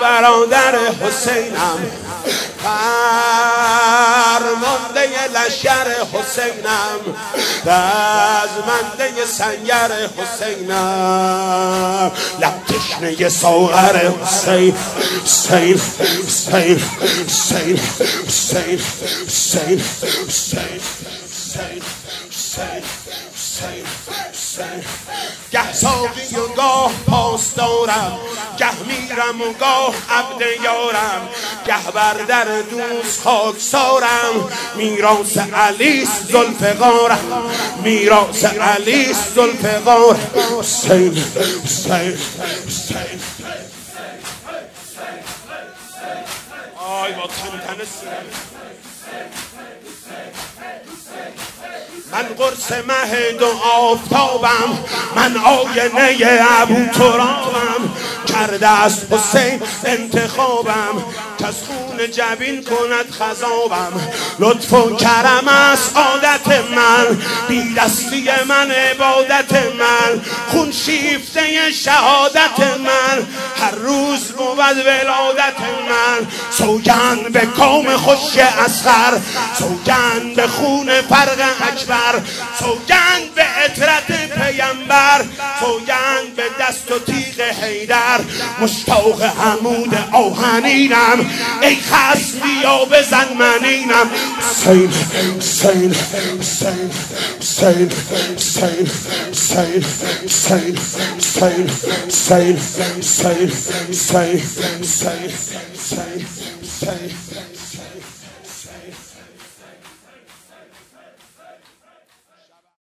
برادر حسینم، فرمانده لشکر حسینم، رزمنده سنگر حسینم، لب تشنه ساغر حسین. حسین حسین حسین حسین حسین حسین حسین حسین. گه ساقی و گاه پاسدارم، گه میرم و گاه عبد یارم، گه بر در دوست خاکسارم، میراث علیست ذوالفقارم، میراث علیست ذوالفقارم. حسین حسین حسین. آی با تن من قرص مهد و آفتابم، من آینه ابو ترابم، کرده است حسین انتخابم، که از خون جبین کند خضابم. لطف و کرم است عادت من، بی دستی من عبادت من، خون شیفته شهادت من، هر روز بود ولادت من. سوگند به کام خوش اصغر، سوگند به خون فرق اکبر، سوگند به عطرت پیمبر، سوگند به دست و تیغ حیدر. مشتاق عمود آهنینم، ای خصم بیا بزن منینم. حسین حسین حسین حسین حسین حسین حسین حسین حسین حسین حسین حسین حسین حسین.